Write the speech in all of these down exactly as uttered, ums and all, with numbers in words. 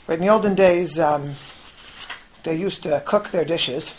But in the olden days, um, they used to cook their dishes.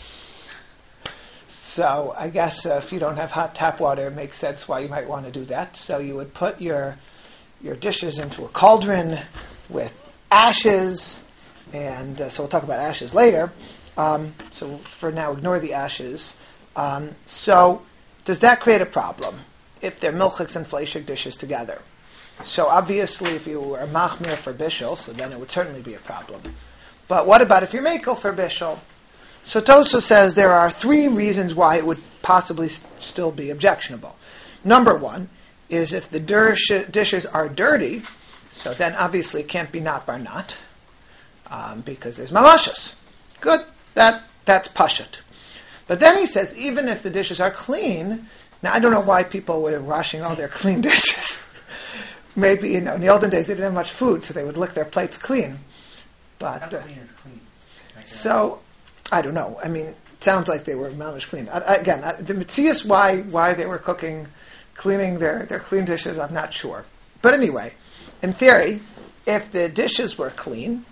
So I guess uh, if you don't have hot tap water, it makes sense why you might want to do that. So you would put your your dishes into a cauldron with ashes, and uh, so we'll talk about ashes later. Um, so for now, ignore the ashes. Um, so does that create a problem if they're milchiks and fleishik dishes together? So obviously, if you were machmir for bishul, so then it would certainly be a problem. But what about if you're mekel for bishul? So Tosfos says there are three reasons why it would possibly s- still be objectionable. Number one is if the dish- dishes are dirty, so then obviously it can't be not bar not, um, because there's mamashas. Good, that that's pashut. But then he says even if the dishes are clean, now I don't know why people were washing all their clean dishes. Maybe, you know, in the olden days they didn't have much food, so they would lick their plates clean. But How uh, clean is clean? Like, uh, so. I don't know. I mean, it sounds like they were mamish clean. I, I, again, I, the mitzias why why they were cooking, cleaning their, their clean dishes, I'm not sure. But anyway, in theory, if the dishes were clean,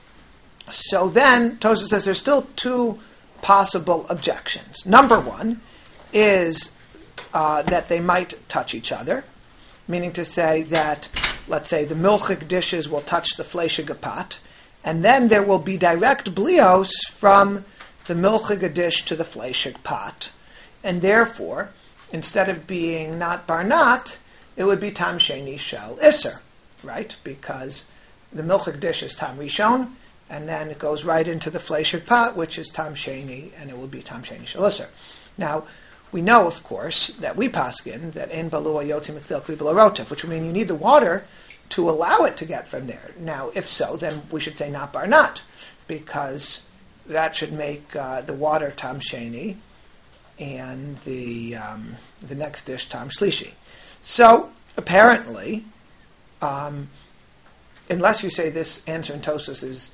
so then Tosfos says there's still two possible objections. Number one is uh, that they might touch each other, meaning to say that, let's say, the milchik dishes will touch the fleishig pot, and then there will be direct blios from the milchig dish to the fleishig pot. And therefore, instead of being not bar not, it would be tam sheni shel iser, right? Because the milchig dish is tam rishon, and then it goes right into the fleishig pot, which is tam sheni, and it will be tam sheni shel iser. Now, we know, of course, that we paskin that ein balua yotzim mikvil kli b'lo rotev, which would mean you need the water to allow it to get from there. Now, if so, then we should say not bar not, because that should make uh, the water tam sheni and the um, the next dish tam shlishi. So apparently, um, unless you say this answer in Tosfos is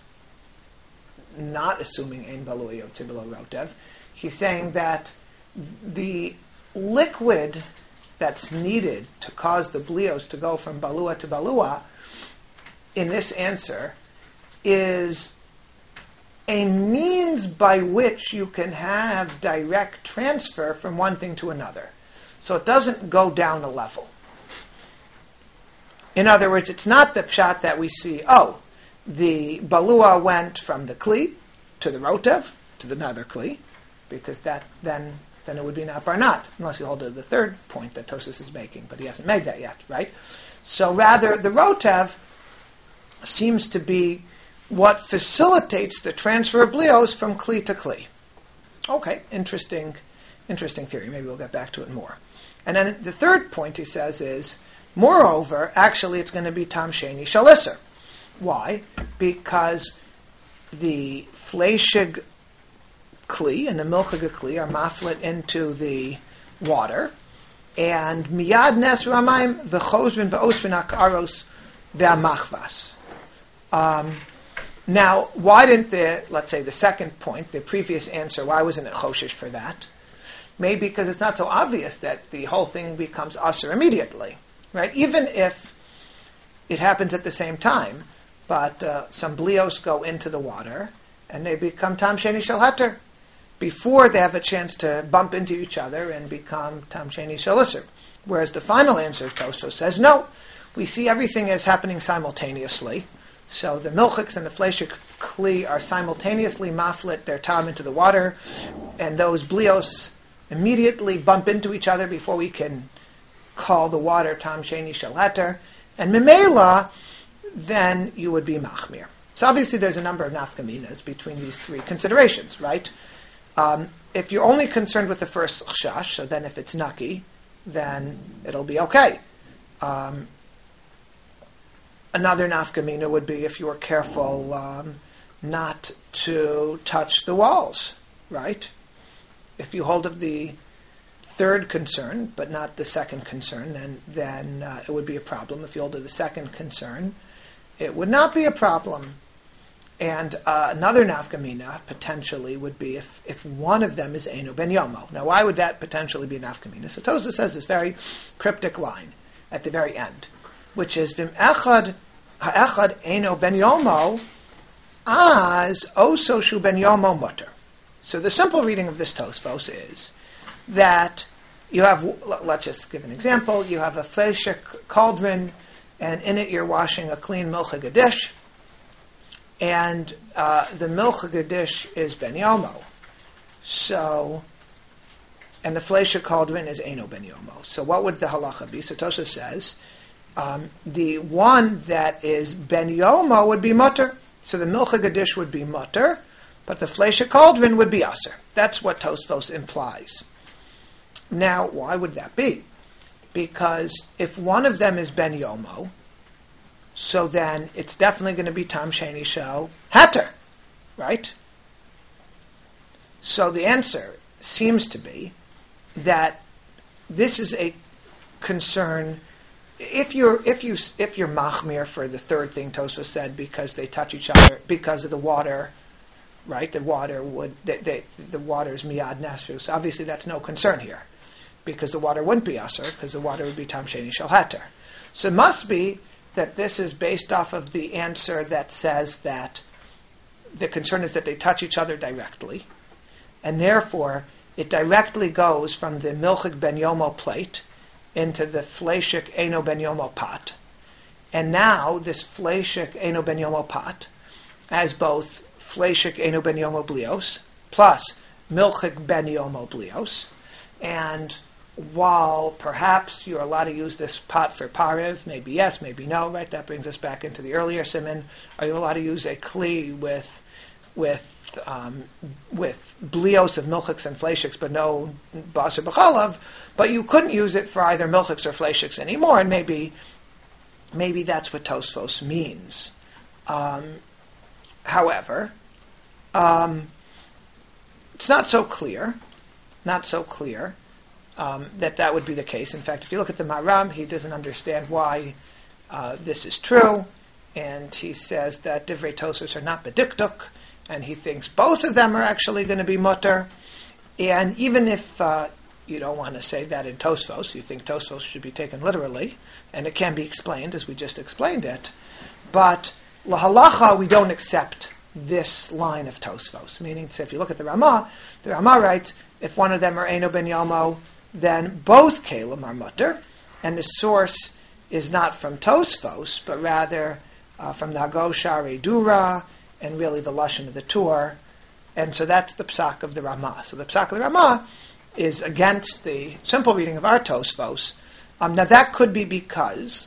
not assuming ein balui yotzei b'lo rotev, he's saying that the liquid that's needed to cause the blios to go from balua to balua in this answer is a means by which you can have direct transfer from one thing to another. So it doesn't go down a level. In other words, it's not the pshat that we see, oh, the balua went from the kli to the rotev, to the nether kli, because that then then it would be not bar not, unless you hold to the third point that Tosfos is making, but he hasn't made that yet, right? So rather, the rotev seems to be what facilitates the transfer of blios from kli to kli. Okay, interesting, interesting theory. Maybe we'll get back to it more. And then the third point he says is, moreover, actually it's going to be tam sheni shel iser. Why? Because the fleishig kli and the milchig kli are maflit into the water, and miyad nes ramayim v'chozrin v'osrin hakaros v'amachvas. Um, now, why didn't the, let's say, the second point, the previous answer, why wasn't it choshish for that? Maybe because it's not so obvious that the whole thing becomes aser immediately, right? Even if it happens at the same time, but uh, some blios go into the water and they become tam sheni shel heter before they have a chance to bump into each other and become tam sheni shel iser. Whereas the final answer of Tosfos says, no, we see everything as happening simultaneously. So the milchiks and the fleishik kli are simultaneously maflit their tam into the water, and those blios immediately bump into each other before we can call the water tam sheni shel heter. And mimela, then you would be machmir. So obviously there's a number of nafkaminas between these three considerations, right? Um, if you're only concerned with the first chash, so then if it's naki, then it'll be okay. Um, another nafkamina would be if you were careful um, not to touch the walls, right? If you hold of the third concern, but not the second concern, then then uh, it would be a problem. If you hold of the second concern, it would not be a problem. And uh, another nafkamina potentially would be if, if one of them is Eino ben Yomo. Now, why would that potentially be a nafkamina? So Tosfos says this very cryptic line at the very end, which is Vim echad ha'echad Eino ben Yomo as oso shu ben yomo mutter. So the simple reading of this Tosfos is that you have, let's just give an example, you have a fleshik cauldron, and in it you're washing a clean milchig dish, and uh, the milchig dish is ben yomo. So, and the fleshik cauldron is eno ben yomo. So what would the halacha be? So Tosha says, um, the one that is ben yomo would be mutter. So the milchig dish would be mutter, but the fleshik cauldron would be aser. That's what Tosfos implies. Now, why would that be? Because if one of them is ben yomo, so then it's definitely going to be tam sheni shel hatter, right? So the answer seems to be that this is a concern. If you're if you if you're machmir for the third thing Tosfos said, because they touch each other because of the water, right? The water would they, they, the water is miyad nasru. So obviously that's no concern here, because the water wouldn't be aser, because the water would be tam sheni shel hatter. So it must be that this is based off of the answer that says that the concern is that they touch each other directly, and therefore it directly goes from the milchig ben yomo plate into the fleshik eno ben yomo pot. And now this fleshik eno ben yomo pot has both fleshik eno ben yomo blios plus milchig ben yomo blios. And while perhaps you're allowed to use this pot for pariv, maybe yes, maybe no, right? That brings us back into the earlier siman. Are you allowed to use a kli with with um, with blios of milchiks and fleshiks, but no basar b'chalav? But you couldn't use it for either milchiks or fleshiks anymore, and maybe maybe that's what Tosfos means. Um, however, um, it's not so clear, not so clear. Um, that that would be the case. In fact, if you look at the Maram, he doesn't understand why uh, this is true, and he says that divrei Tosfos are not bediktuk, and he thinks both of them are actually going to be mutter. And even if uh, you don't want to say that in Tosfos, you think Tosfos should be taken literally, and it can be explained as we just explained it, but lahalacha we don't accept this line of Tosfos. Meaning, so if you look at the Ramah, the Ramah writes, if one of them are eno ben yomo, then both kalim are mutter, and the source is not from Tosfos, but rather uh, from Nago Shari Dura, and really the lashon of the Tur, and so that's the psak of the Ramah. So the psak of the Ramah is against the simple reading of our Tosfos. Um, now that could be because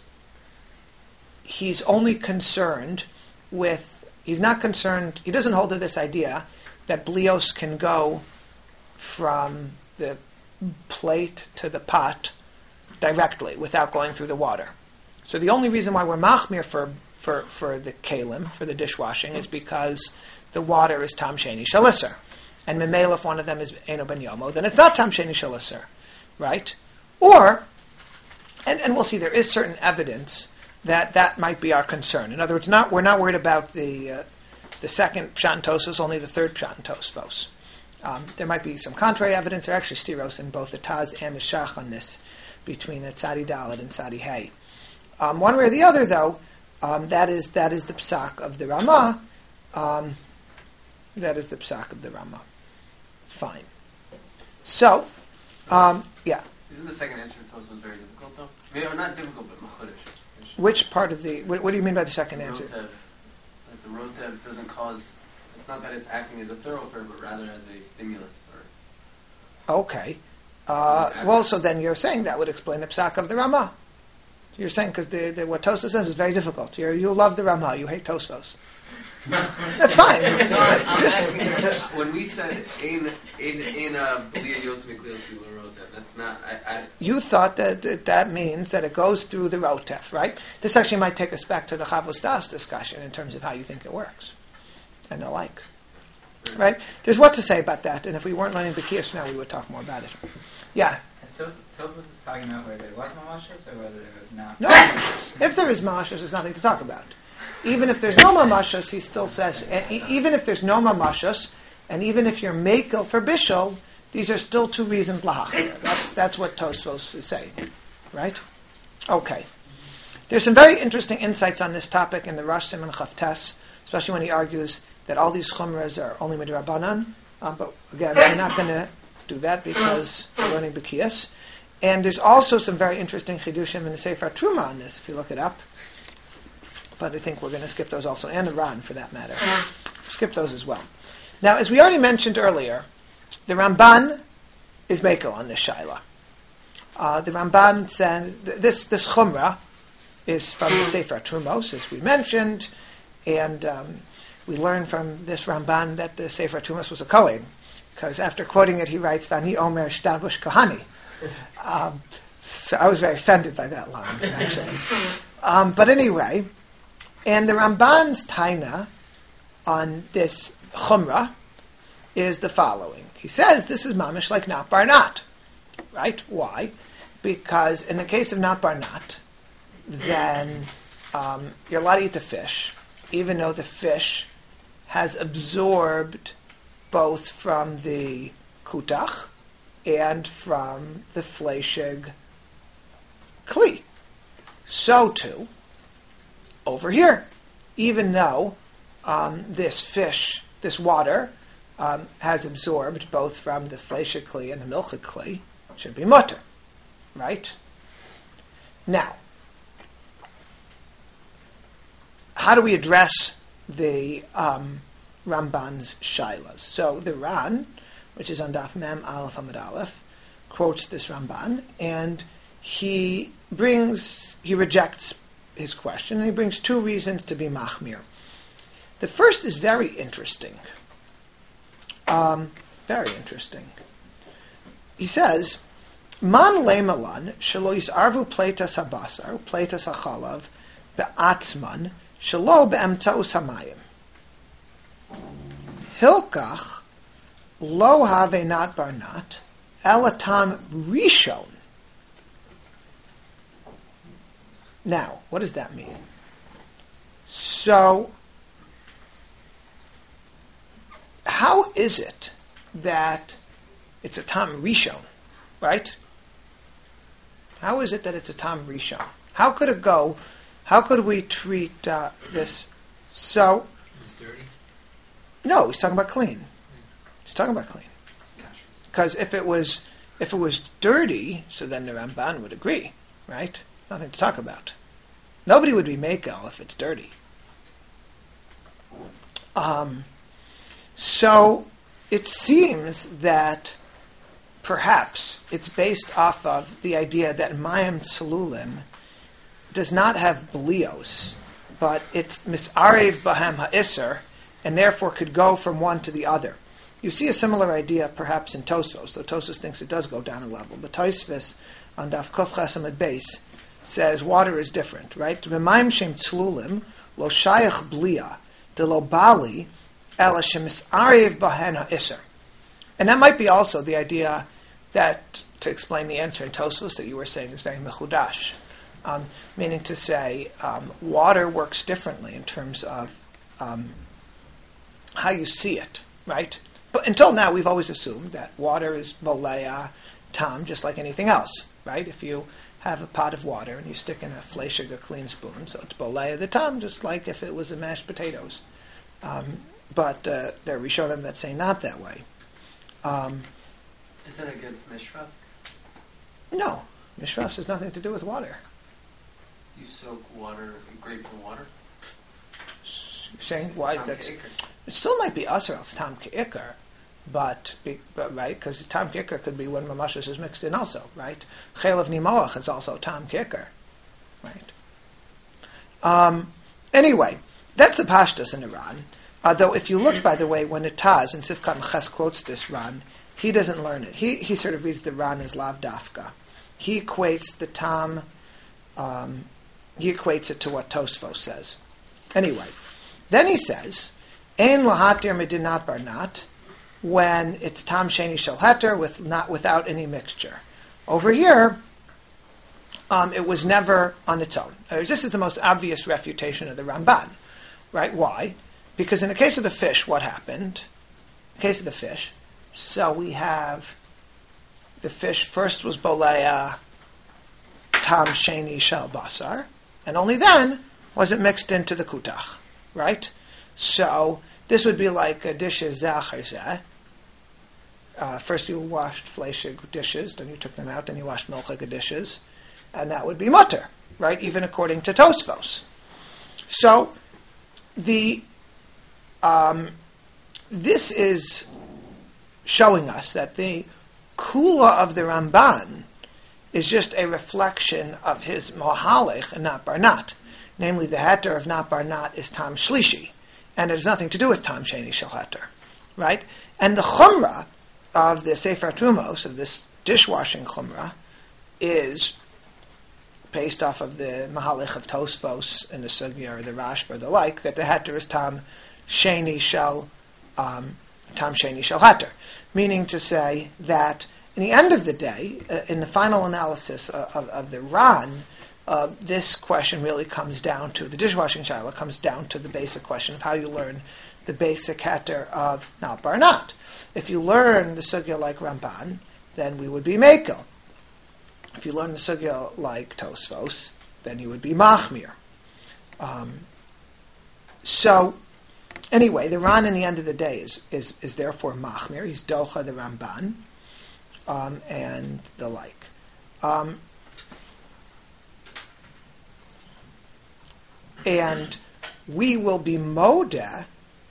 he's only concerned with, he's not concerned, he doesn't hold to this idea that blios can go from the plate to the pot directly without going through the water. So the only reason why we're machmir for for, for the kalim, for the dishwashing, is because the water is tam sheni shel iser. And memela, if one of them is eno ben yomo, then it's not tam sheni shel iser, right? Or, and, and we'll see, there is certain evidence that that might be our concern. In other words, not we're not worried about the uh, the second pshat in Tosfos, only the third pshat in Tosfos. Um, there might be some contrary evidence. There are actually stiros in both the Taz and the Shach on this, between the Tzadi Dalet and Tzadi Hey. Um, one way or the other, though, um, that is that is the psak of the Ramah. Um, that is the psak of the Ramah. Fine. So, um, yeah. Isn't the second answer to Tosfos very difficult, though? I mean, or not difficult, but machodesh. Which part of the? What, what do you mean by the second the answer? Rotev, like the rotev doesn't cause. It's not that it's acting as a thoroughfare, but rather as a stimulus. Or okay. Uh, well, so then you're saying that would explain the psak of the Ramah. You're saying because the, the, what Tosfos says is very difficult. You're, you love the Ramah, you hate Tosfos. That's fine. No, I'm, I'm asking, when we said in in in a b'lia yotz miklios b'la rotev, that's not. I, I, you thought that, that that means that it goes through the rotef, right? This actually might take us back to the Chavos Das discussion in terms of how you think it works. And the like. Right? There's what to say about that, and if we weren't learning B'kiyas now, we would talk more about it. Yeah? Tosfos is talking about whether there was mamashas or whether there was not. No mamashas. If there is mamashas, there's nothing to talk about. Even if there's no mamashas, he still says, and e- even if there's no mamashas, and even if you're makel for bishul, these are still two reasons lahach. That's that's what Tosfos is saying. Right? Okay. There's some very interesting insights on this topic in the Rosh Siman Chavtes. especially when he argues that all these chumras are only midrabanan. Um, but again, we're not going to do that because we're learning B'kiyas. And there's also some very interesting chidushim in the Sefer Truma on this, if you look it up. But I think we're going to skip those also, and the Ran for that matter. Skip those as well. Now, as we already mentioned earlier, the Ramban is Mekel on this Shaila. Uh, the Ramban said, this, this Chumrah is from the Sefer Trumos, as we mentioned, and um, we learn from this Ramban that the Sefer Trumos was a Kohen, because after quoting it, he writes, Vani Omer Shtabush Kohani. Um, so I was very offended by that line, actually. Um, but anyway, and the Ramban's taina on this Chumrah is the following. He says this is mamish like Nat Bar Nat. Right? Why? Because in the case of Nat Bar Nat, then um, you're allowed to eat the fish, even though the fish has absorbed both from the kutach and from the fleshig kli. So too, over here, even though um, this fish, this water, um, has absorbed both from the fleshig kli and the milchig kli, it should be mutter, right? Now, how do we address the um, Ramban's shailas? So the Ran, which is on Daf Mem Aleph Amud Aleph, quotes this Ramban, and he brings, he rejects his question, and he brings two reasons to be machmir. The first is very interesting. Um, very interesting. He says, Man lemalan shelo yisarvu pleitas habasar, pleitas hachalav, be'atzman, shelo be'emtzaus hamayim. Hilkach lo have nat bar nat, elatam rishon. Now, what does that mean? So, how is it that it's a tam rishon, right? How is it that it's a tam rishon? How could it go? How could we treat uh, this? So, It's dirty. no, he's talking about clean. He's talking about clean. Because if it was if it was dirty, so then the Ramban would agree, right? Nothing to talk about. Nobody would be mekel if it's dirty. Um, so it seems that perhaps it's based off of the idea that Mayim Tsalulim does not have blios, but it's misarev bahem ha'isser, and therefore could go from one to the other. You see a similar idea perhaps in Tosos, though Tosos thinks it does go down a level. But Tosfos on Daf Kuf Chesam at base says water is different, right? B'mayim shem tzlulim lo shayach blia de lo bali ela shemisarev bahen ha'isser. And that might be also the idea that, to explain the answer in Tosfos that you were saying, is very mechudash. Um, meaning to say, um, water works differently in terms of um, how you see it, right? But until now, we've always assumed that water is bolea tam, just like anything else, right? If you have a pot of water and you stick in a fleshig, a clean spoon, so it's bolea the tam, just like if it was a mashed potatoes. Um, but uh, there are Rishonim that say not that way. Um, Is that against mishras? no, mishras has nothing to do with water. You soak water, grape in water? You're saying why? Tam That's ke'ikr. it. Still might be usher als tam ke'ikr, but, be, but right, because tam ke'ikr could be when mamashas is mixed in also, right? Chelav nimoach is also tam ke'ikr, right? Um, anyway, that's the pashtus in Iran. Although if you look, by the way, when Itaz and Sifkat Ches quotes this Ran, he doesn't learn it. He he sort of reads the Ran as lav dafka. He equates the tam. Um, he equates it to what Tosfos says. Anyway, then he says, "Ein lahatir medinat barnat," when it's tam sheni shel heter, with not without any mixture. Over here, um, it was never on its own. Uh, this is the most obvious refutation of the Ramban, right? Why? Because in the case of the fish, what happened? In the case of the fish, so we have the fish first was bolea tam sheni shel basar, and only then was it mixed into the kutach, right? So this would be like a dishes zeh. Uh, first you washed fleshig dishes, then you took them out, then you washed milchig dishes, and that would be mutter, right? Even according to Tosfos. So the um, this is showing us that the kula of the Ramban is just a reflection of his mohalech and not barnat. Namely, the heter of not barnat is tam shlishi, and it has nothing to do with tam sheni shel heter, right? And the chumrah of the Sefer Trumos, of this dishwashing chumrah, is based off of the mahalech of Tosfos and the Sugya or the Rashba or the like, that the heter is tam sheni shel um, tam sheni shel heter, meaning to say that in the end of the day, uh, in the final analysis of, of, of the Ran, uh, this question really comes down to, the dishwashing shaila comes down to the basic question of how you learn the basic heter of not barnat. If you learn the sugya like Ramban, then we would be mekel. If you learn the sugya like Tosfos, then you would be machmir. Um, so, anyway, the Ran in the end of the day is is, is therefore machmir. He's docha the Ramban, um, and the like. Um, and we will be modeh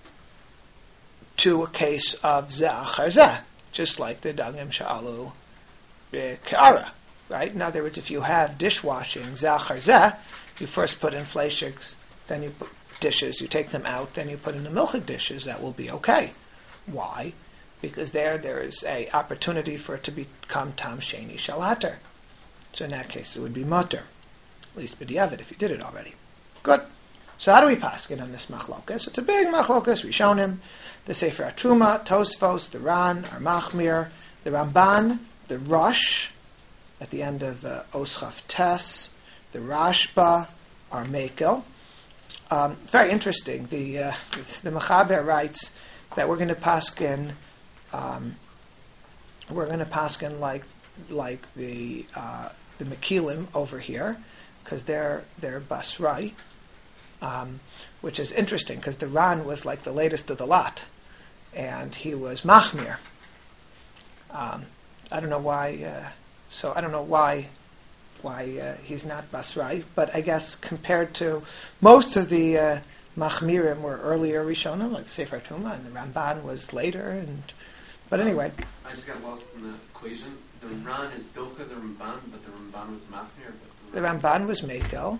to a case of zeh achar zeh, just like the dagim sha'alu ke'ara, right? In other words, if you have dishwashing zeh achar zeh, you first put in fleishigs, then you put dishes, you take them out, then you put in the milchig dishes, that will be okay. Why? Because there there is a opportunity for it to become tam sheni shel heter. So in that case, it would be mutter, at least b'diavad, if you did it already. Good. So how do we paskin on this machlokas? It's a big machlokas. Rishonim, the Sefer Truma, Tosfos, the Ran, are machmir, the Ramban, the Rosh, at the end of uh, Oschaf Tes, the Rashba, are mekel. Um, very interesting. The uh, the Mechaber writes that we're going to paskin, um, we're going to paskin like like the uh, the Mekilim over here, because they're they're Basrai. Um, which is interesting because the Ran was like the latest of the lot, and he was machmir. Um, I don't know why. Uh, so I don't know why why uh, he's not Basrai, but I guess compared to most of the uh, machmirim were earlier Rishonim, like the Sefer Tuma, and the Ramban was later. And but anyway, I just got lost in the equation. The Ran is docha the Ramban, but the Ramban was machmir. The Ramban was mekel.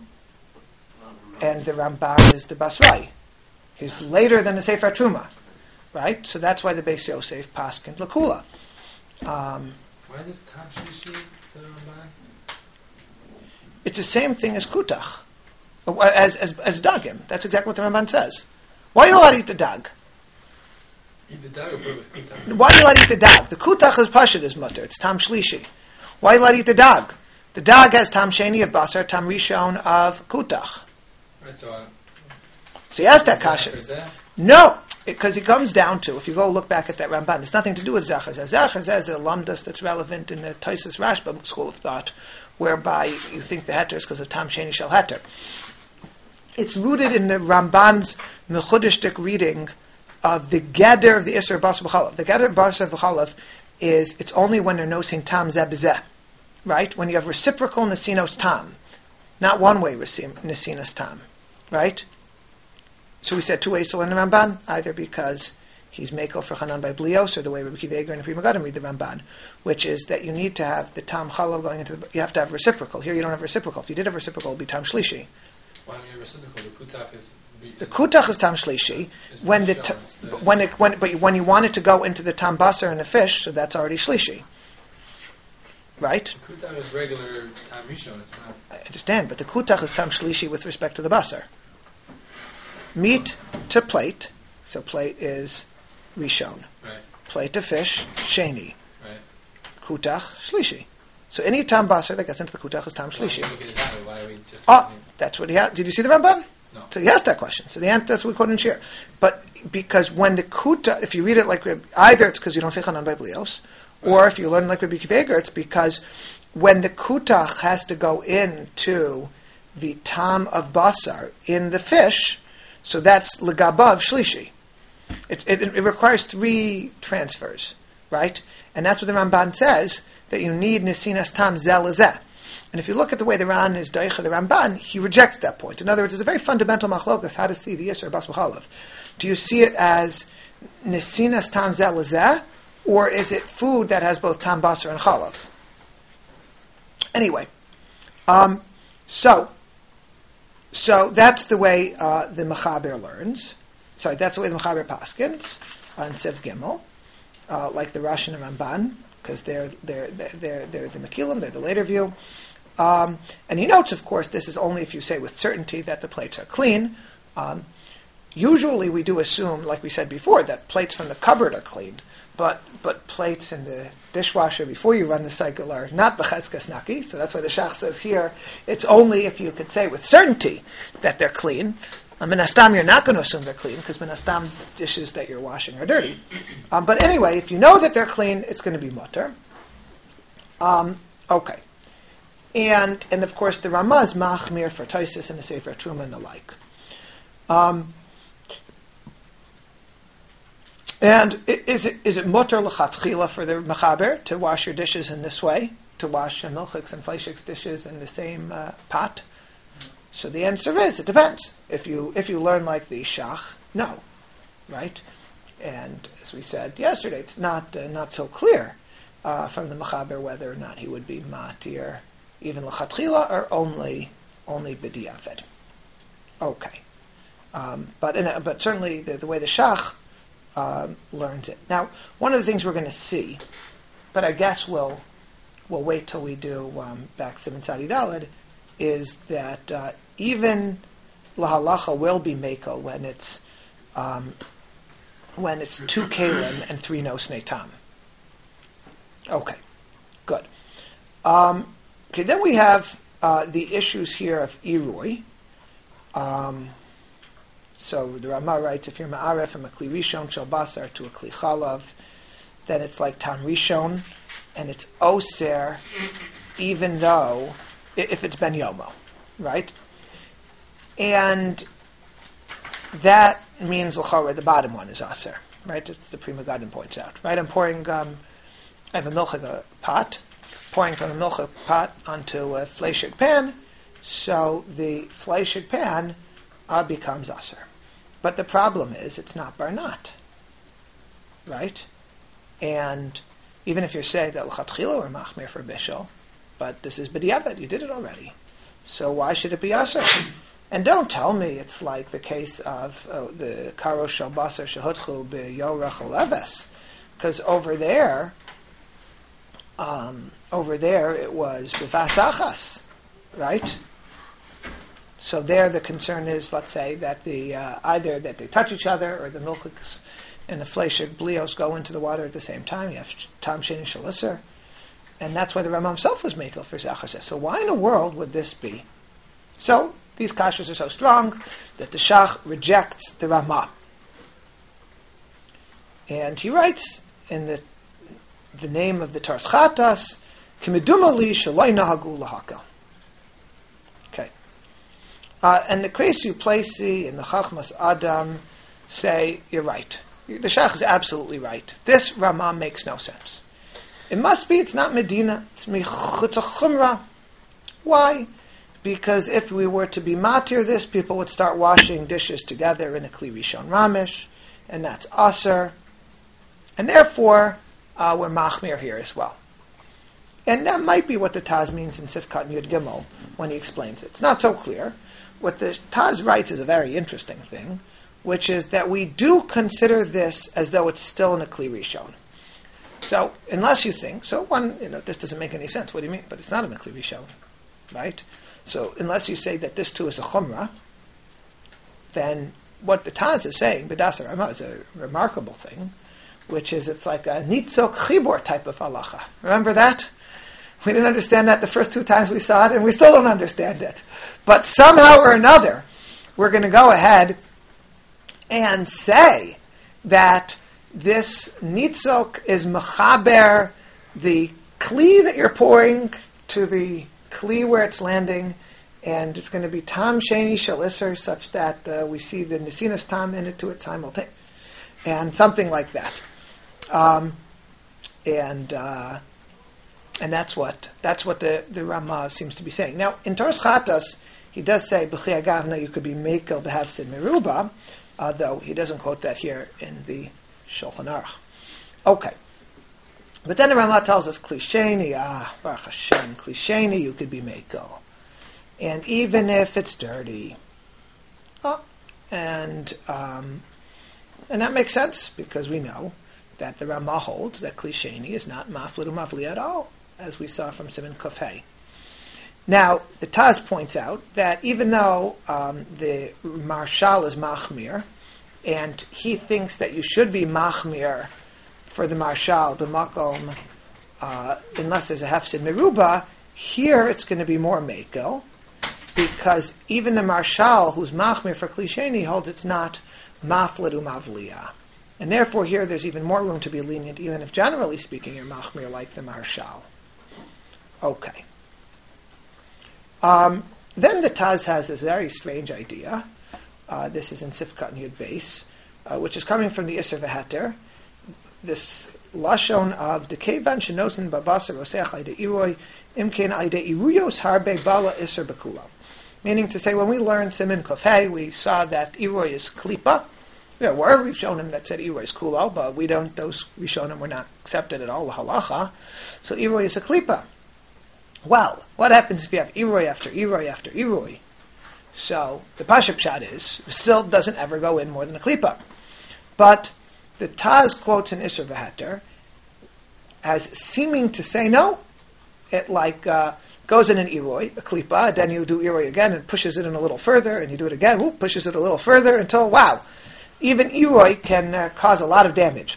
And the Ramban is the Basrai. He's later than the Sefer Truma, right? So that's why the Beis Yosef paskin lakula. Um, why is tam shlishi the Ramban? It's the same thing as kutach, as as as dagim. That's exactly what the Ramban says. Why are you allowed to eat the dag? Eat the dag or put it with kutach? Why are you allowed to eat the dag? The kutach is pashut is mutter. It's tam shlishi. Why are you allowed to eat the dag? The dag has tam sheni of basar, tam rishon of kutach. Right, so, uh, so he asked that kasha. No, because it, it comes down to, if you go look back at that Ramban, it's nothing to do with Zachar Zeh. Zachar Zeh is a lamdas that's relevant in the Taisus Rashba school of thought, whereby you think the heter is because of tam sheni shel heter. It's rooted in the Ramban's mechudishtik reading of the geder of the Isser Basar B'chalav. The geder Basar B'chalav is, it's only when they're nosing tam zeh b'zeh, right? When you have reciprocal nesinos tam, not one way nesinos tam. Right? So we said two ways to learn the Ramban, either because he's mekel for Chanan by Blios, or the way Rabbi Akiva Eiger and the Pri Megadim read the Ramban, which is that you need to have the tam chalav going into the, you have to have reciprocal. Here you don't have reciprocal. If you did have reciprocal, it would be tam shlishi. Why don't you have reciprocal? The kutach is... The kutach is tam shlishi. When the, t- when it, when, but when you want it to go into the tam basar and the fish, so that's already shlishi. Right? The kutach is regular tam rishon, it's not... I understand, but the kutach is tam shlishi with respect to the basar. Meat to plate, so plate is rishon. Right. Plate to fish, sheni. Right. Kutach, shlishi. So any tam basar that gets into the kutach is tam shlishi. Why are we just... Oh, that's what he had. Did you see the Ramban? No. So he asked that question. So the answer, that's what we quote in Shir. But because when the kutach, if you read it like either it's because you don't say chanan by blios, or if you learn like Rabbi Akiva Eiger, it's because when the kutach has to go into the tam of basar in the fish, So that's legabav shlishi. It, it, it requires three transfers, right? And that's what the Ramban says, that you need nesinas tam zel lezeh. And if you look at the way the Ran is daicha the Ramban, he rejects that point. In other words, it's a very fundamental machlokas how to see the Yisr Bas B'chalav. Do you see it as nesinas tam zel lezeh, or is it food that has both tam basar and chalav? Anyway, um, so so that's the way uh, the Mechaber learns. Sorry, that's the way the Mechaber paskins on Sev Gimel, uh, like the Rosh and the Ramban, because they're they're they're they're, they're the Mekilim, they're the later view. Um, and he notes, of course, this is only if you say with certainty that the plates are clean. Um, usually, we do assume, like we said before, that plates from the cupboard are clean. But but plates in the dishwasher before you run the cycle are not b'chezkas naki. So that's why the Shach says here, it's only if you could say with certainty that they're clean. Um, Minastam, you're not going to assume they're clean, because Minastam dishes that you're washing are dirty. Um, but anyway, if you know that they're clean, it's going to be mutter. Um, okay. And and of course the Ramah is machmir for Taisis and the Sefer Truma and the like. Um, And is it is it mutter l'chatchila for the mechaber to wash your dishes in this way, to wash milchiks and fleishiks dishes in the same uh, pot? So the answer is it depends. If you if you learn like the Shach, no, right? And as we said yesterday, it's not uh, not so clear uh, from the mechaber whether or not he would be matir even l'chatchila or only only b'diavad. Okay, um, but in a, but certainly the, the way the Shach Um, learns it. Now, one of the things we're going to see, but I guess we'll we'll wait till we do um, back Simon Sadi Daled, is that uh, even lahalacha will be meko when it's um, when it's two kalim and three no snei tam. Okay, good. Um, okay, then we have uh, the issues here of irui. Um, So the Ramah writes, if you're ma'aref from a kli rishon shel basar to a kli chalav, then it's like tam rishon, and it's oser, even though if it's ben yomo, right? And that means l'chorah the bottom one is aser, right? It's the Pri Megadim points out, right? I'm pouring, um, I have a milchik pot, pouring from a milchik pot onto a fleishik pan, so the fleishik pan uh, becomes aser. But the problem is, it's not barnat, right? And even if you're saying that l'chatchila or machmir for bishul, but this is b'diavad, you did it already. So why should it be aser? And don't tell me it's like the case of uh, the karo shel basar shehutchu b'yorach oleves, because over there, um, over there it was b'vasachas, right? So there, the concern is, let's say, that the uh, either that they touch each other, or the milchiks and the fleishik blios go into the water at the same time. You have tam sheni shalisser, and that's why the Rambam himself was makel for zachas. So why in the world would this be? So these kashas are so strong that the Shach rejects the Ramah, and he writes in the the name of the Tars Chatas, "Kimeduma li shaloi nahagu lahakal." Uh, and the Kresu Plesi and the Chachmas Adam say, you're right. The Shach is absolutely right. This Ramah makes no sense. It must be, it's not Medina, it's Chumra. Why? Because if we were to be matir this, people would start washing dishes together in a Kli Rishon Ramish, and that's Aser. And therefore, uh, we're Machmir here as well. And that might be what the Taz means in Sifkat Yud Gimel when he explains it. It's not so clear. What the Taz writes is a very interesting thing, which is that we do consider this as though it's still in a Kli Rishon. So, unless you think, so one, you know, this doesn't make any sense. What do you mean? But it's not in a Kli Rishon, right? So, unless you say that this too is a Chumrah, then what the Taz is saying, B'das Ramah, is a remarkable thing, which is it's like a Nitzok Chibor type of halacha. Remember that? We didn't understand that the first two times we saw it, and we still don't understand it. But somehow or another, we're going to go ahead and say that this nitzok is mechaber the kli that you're pouring to the kli where it's landing, and it's going to be tam sheni shel iser, such that uh, we see the nesinas tam in it to it simultaneously, and something like that. Um, and uh, and that's what that's what the the Ramah seems to be saying. Now in Toras Chatas, he does say b'chi agavna you could be mekel b'hafsid meruba, uh, though he doesn't quote that here in the Shulchan Aruch. Okay. But then the Ramah tells us, klisheni, ah, Baruch Hashem, klisheni, you could be mekel. And even if it's dirty. Oh, and um, and that makes sense, because we know that the Ramah holds that klisheni is not maflid or mavli at all, as we saw from Siman Kofei. Now, the Taz points out that even though um, the Marshal is machmir, and he thinks that you should be machmir for the Marshal, b'makom, uh, unless there's a hefsid meruba, here it's going to be more mekel, because even the Marshal, who's machmir for klisheni, holds it's not maflid umavliya. And therefore here there's even more room to be lenient, even if generally speaking you're machmir like the Marshal. Okay. Um, then the Taz has this very strange idea. Uh, this is in Sifkat and Yud Beis, uh, which is coming from the Isser V'Heter. This lashon of the kevan shenosin babasar oseach aide iroi imken aide iruyos harbe bala iser bekula, meaning to say when we learned Siman Kofei we saw that iroi is klipa. There were we've shown him that said iroi is kulo, but we don't. Those we shown him were not accepted at all the halacha. So iroi is a klipa. Well, what happens if you have iroi after iroi after iroi? So the pashup shot is still doesn't ever go in more than a klipa, but the Taz quotes in Isser V'Heter as seeming to say no. It like uh, goes in an iroi, a klipa, then you do iroi again and pushes it in a little further, and you do it again, whoop, pushes it a little further until, wow, even iroi can uh, cause a lot of damage.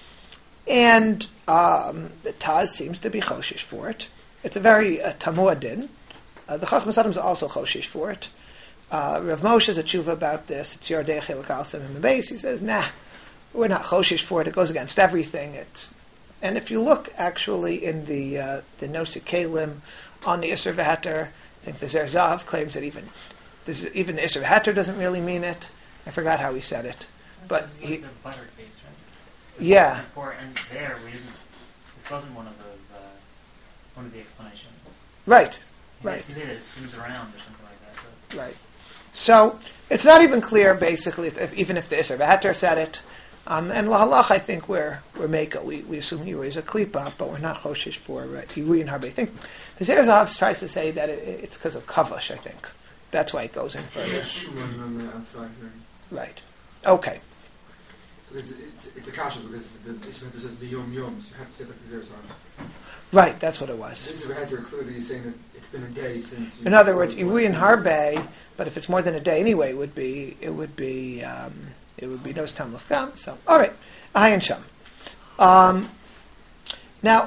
And um, the Taz seems to be choshish for it. It's a very uh, tamua din. Uh, the Chachmas Adam is also choshish for it. Uh, Rav Moshe is a tshuva about this. It's your deich elkalsim in the base. He says, nah, we're not choshish for it. It goes against everything. It's, and if you look actually in the uh, the Nosek Kalim on the Isser V'Heter, I think the Zerzav claims that even this, even the Isser V'Heter doesn't really mean it. I forgot how he said it, this but is he, like the butter case, right? yeah. And, for, and there we didn't. This wasn't one of those. Uh, one of the explanations. Right. He Right. He said it swings around or something like that. But. Right. So it's not even clear, basically, if, if, even if the Isser V'Heter said it. Um, and lahalach, I think we're we're meka. We we assume Irui is a klipa, but we're not choshish for uh, Irui and Harbe. I think the Zerzav tries to say that it, it's because of kavash. I think that's why it goes in further. on the outside here. Right. Okay. Because it's, it's a kasha because the Isra says the yom yom, so you have to say that the Zerzav. Right. That's what it was. The Isra V'Heter clearly is saying that it's been a day since. You In other words, Irui and Harbe, but if it's more than a day anyway, it would be it would be. Um, It would be nos tam lefgam. So, all right, ayin sham. Um, now,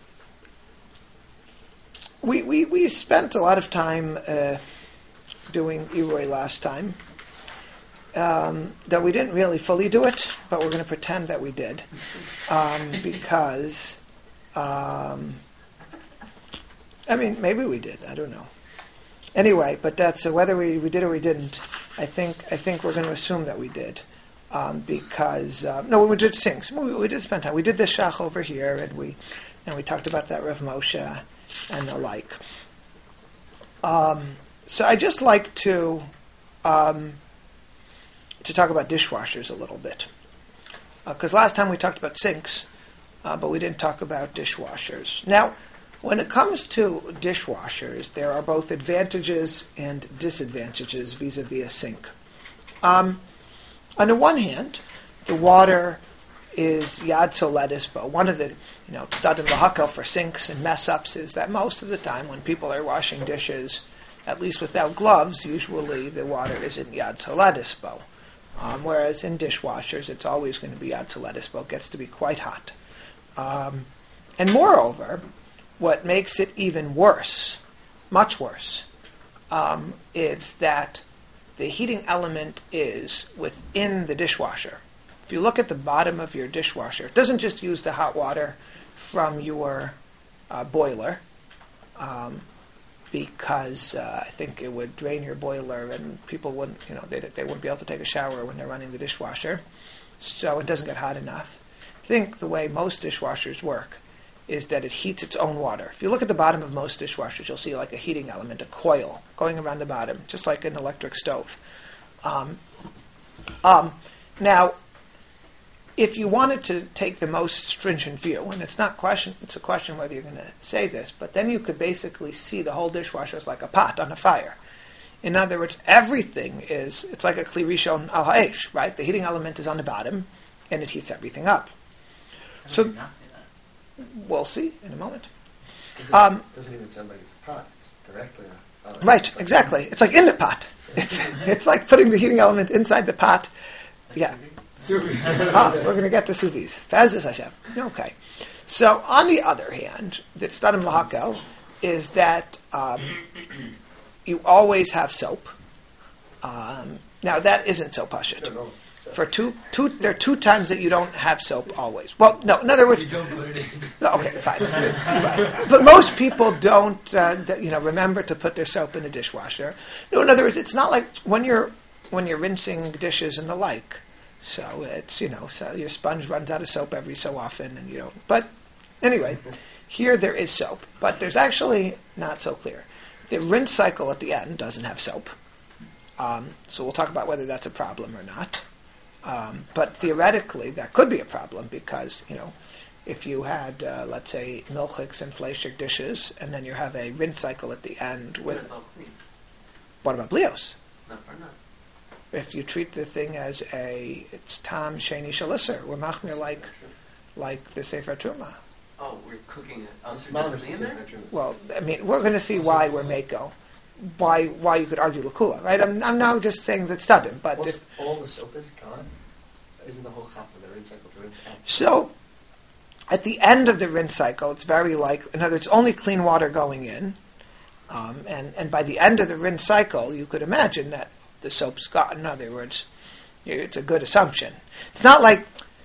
we, we we spent a lot of time uh, doing Iroi last time. Um, though we didn't really fully do it, but we're going to pretend that we did, um, because um, I mean maybe we did. I don't know. Anyway, but that's uh, whether we, we did or we didn't. I think I think we're going to assume that we did. Um, because uh, no, we did sings. We, we did spend time. We did this shach over here, and we and we talked about that Rav Moshe and the like. Um, so I just like to um, to talk about dishwashers a little bit, because uh, last time we talked about sinks, uh, but we didn't talk about dishwashers. Now, when it comes to dishwashers, there are both advantages and disadvantages vis-a-vis a sink. Um, On the one hand, the water is yad soledis, but one of the, you know, tzdadim lahakel for sinks and mess ups is that most of the time when people are washing dishes, at least without gloves, usually the water isn't yad soledis bo. Um, whereas in dishwashers, it's always going to be yad soledis bo. It gets to be quite hot. Um, and moreover, what makes it even worse, much worse, um, is that the heating element is within the dishwasher. If you look at the bottom of your dishwasher, it doesn't just use the hot water from your uh, boiler. Um, because uh, I think it would drain your boiler, and people wouldn't, you know, they they wouldn't be able to take a shower when they're running the dishwasher, so it doesn't get hot enough. I think the way most dishwashers work is that it heats its own water. If you look at the bottom of most dishwashers, you'll see like a heating element, a coil going around the bottom, just like an electric stove. Um, um, now, if you wanted to take the most stringent view, and it's not question, it's a question whether you're going to say this, but then you could basically see the whole dishwasher as like a pot on a fire. In other words, everything is, it's like a kli rishon al ha'esh, right? The heating element is on the bottom, and it heats everything up. How So- do you not say that? We'll see in a moment. Doesn't, Um, doesn't even sound like it's a pot. It's directly a pot. Right, exactly. It's like in the pot. It's it's like putting the heating element inside the pot. Like Yeah. Suvi? Ah, we're going to get to sous vide. Fazis Hashem. Okay. So, on the other hand, the Stadim Lahakel is that um, you always have soap. Um, now, that isn't so I pashut. don't know. So- For two, two, there are two times that you don't have soap always. Well, no, in other words, You don't put it in. no, okay, fine. Right. But most people don't, uh, d- you know, remember to put their soap in the dishwasher. No, in other words, it's not like when you're when you're rinsing dishes and the like. So it's, you know, so your sponge runs out of soap every so often, and you don't. But anyway, here there is soap, but there's actually not so clear. The rinse cycle at the end doesn't have soap. Um, so we'll talk about whether that's a problem or not. Um, but theoretically, that could be a problem because, you know, if you had, uh, let's say, milchiks and fleishik dishes, and then you have a rinse cycle at the end When with, it's all clean. what about blios? Not for not. If you treat the thing as a, it's tam sheni shalisser, we're machmir like, like the Sefer Truma. Oh, we're cooking it. Oh, so Mom you is put it in the there? bedroom. Well, I mean, we're going to see why we're mako, why why you could argue lakula, right? I'm, I'm now just saying that stadim, but Once if all the soap is gone, isn't the whole chap of the rinse cycle to rinse out? so, at the end of the rinse cycle, it's very like, in other words, only clean water going in, um, and and by the end of the rinse cycle, you could imagine that the soap's gone. In other words, it's a good assumption. It's not like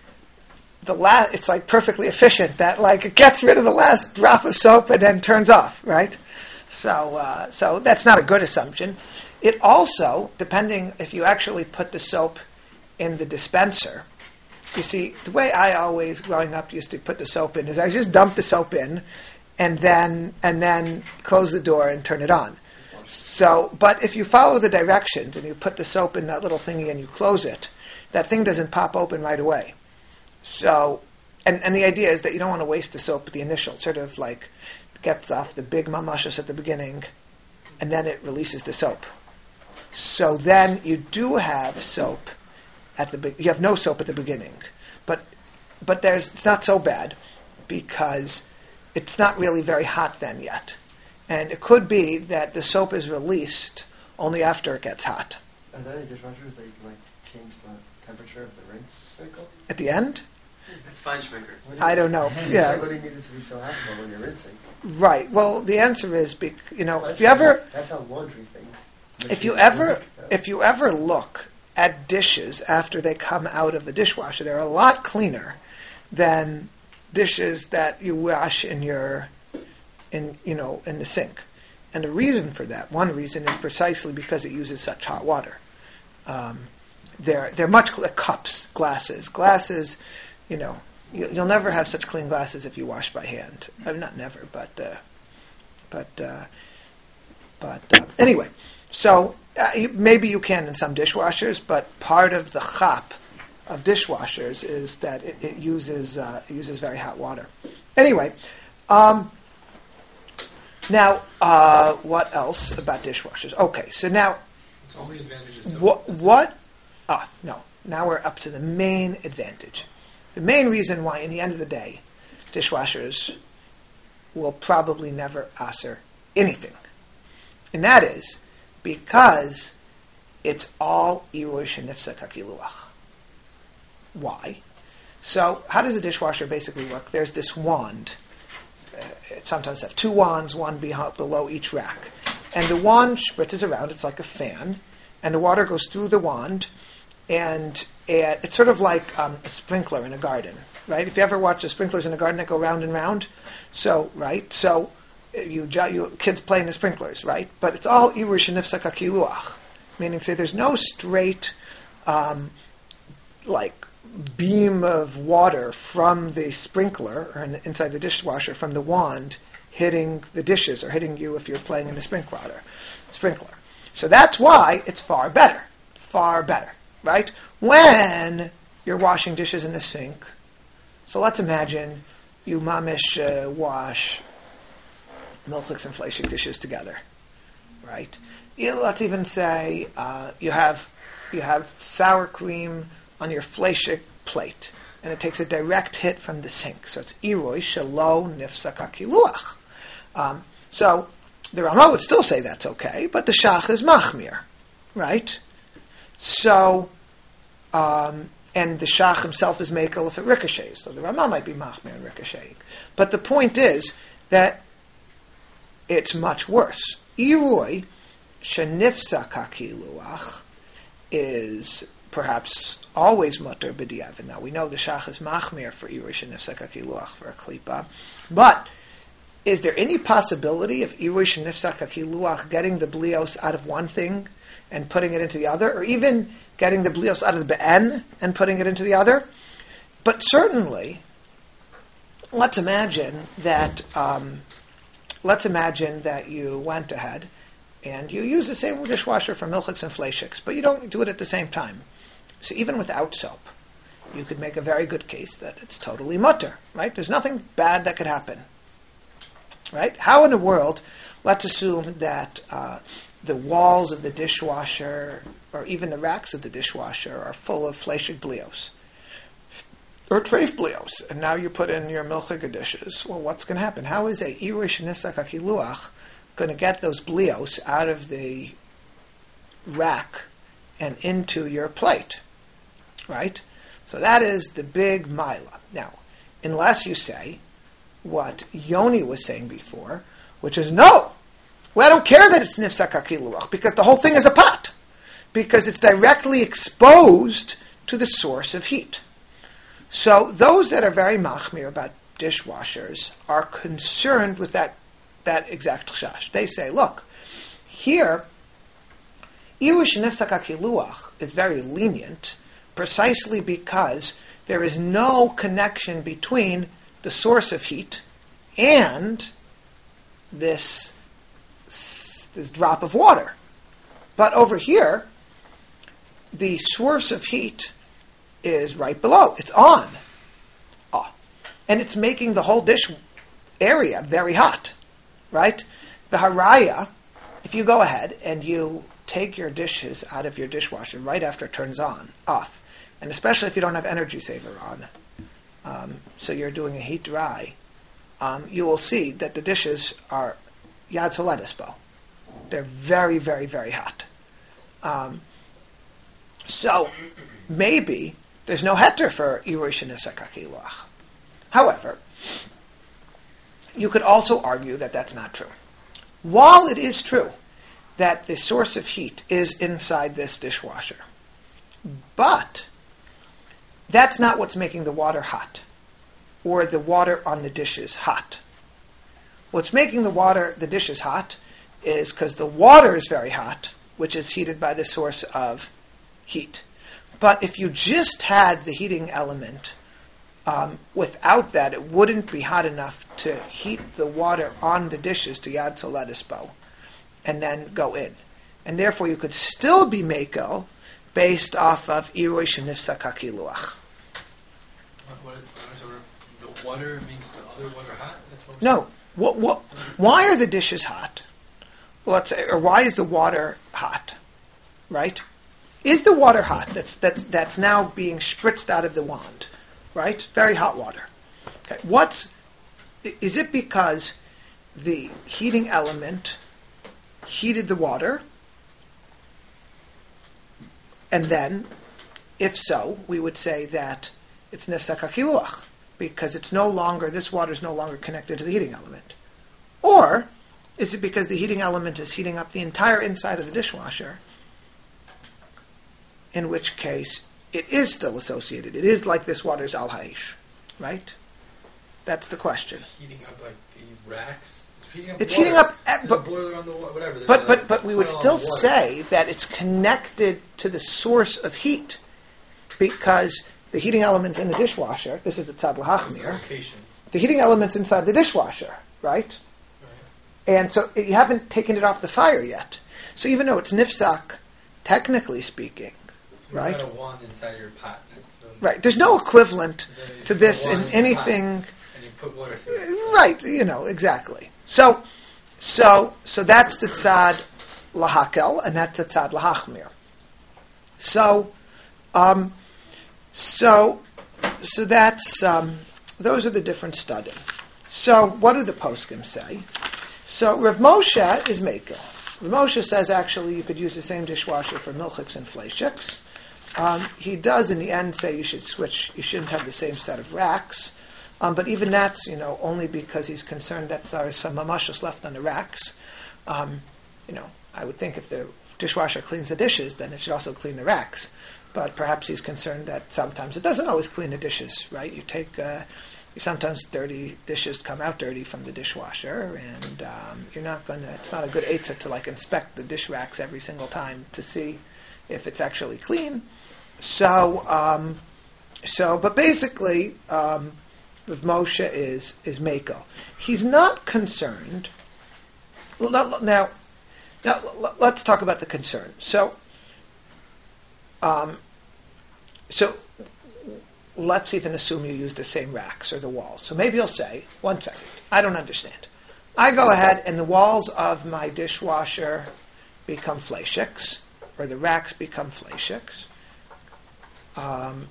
the last. It's like perfectly efficient that like it gets rid of the last drop of soap and then turns off, right? So uh, so that's not a good assumption. It also, depending if you actually put the soap in the dispenser. You see, the way I always, growing up, used to put the soap in is I just dump the soap in, and then and then close the door and turn it on. So, but if you follow the directions and you put the soap in that little thingy and you close it, that thing doesn't pop open right away. So, and, and the idea is that you don't want to waste the soap at the initial, sort of like gets off the big mamashas at the beginning, and then it releases the soap. So then you do have soap at the be- you have no soap at the beginning, but but there's it's not so bad because it's not really very hot then yet. And it could be that the soap is released only after it gets hot. Are there any dishwashers that you can like change the temperature of the rinse cycle? At the end? It's Feinschmeckers. What do you- I don't know. Yeah, What do you need it to be so hot for when you're rinsing? right. Well, the answer is, bec- you know, That's if you ever, That's how laundry things. if you ever, if you ever look at dishes after they come out of the dishwasher, they're a lot cleaner than dishes that you wash in your, in you know, in the sink. And the reason for that, one reason, is precisely because it uses such hot water. Um, they're they're much cl- cups, glasses, glasses. You know, you, you'll never have such clean glasses if you wash by hand. Uh, not never, but uh, but uh, but uh, anyway. So uh, you, maybe you can in some dishwashers, but part of the chap of dishwashers is that it, it uses uh, it uses very hot water. Anyway. Um, Now, uh, what else about dishwashers? Okay, so now, It's only advantages. what, what, ah, no, now we're up to the main advantage. The main reason why, in the end of the day, dishwashers will probably never answer anything. And that is because it's all Irush Nifsa Kakiluach. Why? So, how does a dishwasher basically work? There's this wand. Uh, it sometimes have two wands, one behind, below each rack. And the wand spritzes around, it's like a fan, and the water goes through the wand, and it, it's sort of like um, a sprinkler in a garden, right? If you ever watch the sprinklers in a garden that go round and round, so, right, so you, ju- you kids play in the sprinklers, right? But it's all irui shenifsak hakiluach, meaning say there's no straight um, like beam of water from the sprinkler or in, inside the dishwasher from the wand hitting the dishes or hitting you if you're playing in the sprinkler. Sprinkler. So that's why it's far better, far better, right? When you're washing dishes in the sink, so let's imagine you mamish uh, wash milchiks and fleishik dishes together, right? You, let's even say uh, you have you have sour cream on your fleishik plate, and it takes a direct hit from the sink. So it's iroi shelo nifsak hakiluach. Um, so the Rama would still say that's okay, but the shach is machmir, right? So, um, and the shach himself is mekel if it ricochets. So the Rama might be machmir and ricocheting. But the point is that it's much worse. Iroi shenifsak hakiluach is perhaps always mutter b'diavad. Now we know the shach is machmir for iroi shenifsak hakiluach for a klipa, but is there any possibility of irui shenifsak hakiluach getting the blios out of one thing and putting it into the other, or even getting the blios out of the be'en and putting it into the other? But certainly, let's imagine that um, let's imagine that you went ahead and you use the same dishwasher for milchiks and fleishiks, but you don't do it at the same time. So even without soap, you could make a very good case that it's totally mutter, right? There's nothing bad that could happen. Right? How in the world, let's assume that uh, the walls of the dishwasher, or even the racks of the dishwasher, are full of fleishik blios, or treif blios, and now you put in your milchika dishes. Well, what's going to happen? How is a irui shenifsak hakiluach going to get those blios out of the rack and into your plate? Right? So that is the big mila. Now, unless you say what Yoni was saying before, which is no, well, I don't care that it's nifsak hakiluach, because the whole thing is a pot, because it's directly exposed to the source of heat. So those that are very machmir about dishwashers are concerned with that that exact chash. They say, look, here, irui shenifsak hakiluach is very lenient, precisely because there is no connection between the source of heat and this this drop of water. But over here, the source of heat is right below. It's on. Oh. And it's making the whole dish area very hot. Right? The haraya, if you go ahead and you take your dishes out of your dishwasher right after it turns on, off, and especially if you don't have energy saver on, Um, so you're doing a heat dry, um, you will see that the dishes are yad soledispo. They're very, very, very hot. Um, so maybe there's no heter for irui shenifsak hakiluach. However, you could also argue that that's not true. While it is true that the source of heat is inside this dishwasher, but that's not what's making the water hot, or the water on the dishes hot. What's making the water, the dishes hot, is because the water is very hot, which is heated by the source of heat. But if you just had the heating element, um, without that, it wouldn't be hot enough to heat the water on the dishes to yad soledispo, and then go in. And therefore you could still be mekel based off of irui shenifsak hakiluach. What, what, so the water makes the other water hot? That's what we're No. What, what, why are the dishes hot? Well, let's say, or why is the water hot? Right? Is the water hot? That's that's that's now being spritzed out of the wand, right? Very hot water. Okay. What's is it because the heating element heated the water, and then, if so, we would say that it's nifsak hakiluach, because it's no longer, this water is no longer connected to the heating element. Or is it because the heating element is heating up the entire inside of the dishwasher, in which case it is still associated. It is like this water's al-haish, right? That's the question. It's heating up like the racks, heating up It's water. heating up, eh, There's but- a boiler on the wa- whatever. there's But a but but we would coil on still the water. say that it's connected to the source of heat, because the heating elements in the dishwasher. This is the tzad l'hachmir. Location. The heating elements inside the dishwasher, right? Right. And so you haven't taken it off the fire yet. So even though it's nifsak, technically speaking, You right? got a wand inside your pot. That's the- Right. There's no equivalent Is that you to put this a in wand in the pot anything. And you put water through it. So- Right. You know exactly. So so so that's the tzad lahakel, and that's the tzad lahachmir. So um, so so that's um, those are the different studim. So what do the poskim say? So Rav Moshe is makel. Rav Moshe says actually you could use the same dishwasher for milchiks and fleishiks. Um, he does in the end say you should switch. You shouldn't have the same set of racks. Um, but even that's, you know, only because he's concerned that there are some mamashas left on the racks. Um, you know, I would think if the dishwasher cleans the dishes, then it should also clean the racks. But perhaps he's concerned that sometimes it doesn't always clean the dishes, right? You take, uh, sometimes dirty dishes come out dirty from the dishwasher, and um, you're not going to, it's not a good eitzah to like inspect the dish racks every single time to see if it's actually clean. So, um, so, but basically, um, with Moshe is is Mako. He's not concerned. Now, now, now let's talk about the concern. So, um, so let's even assume you use the same racks or the walls. So maybe you'll say, one second, I don't understand. I go ahead and the walls of my dishwasher become fleishiks, or the racks become fleishiks. Um,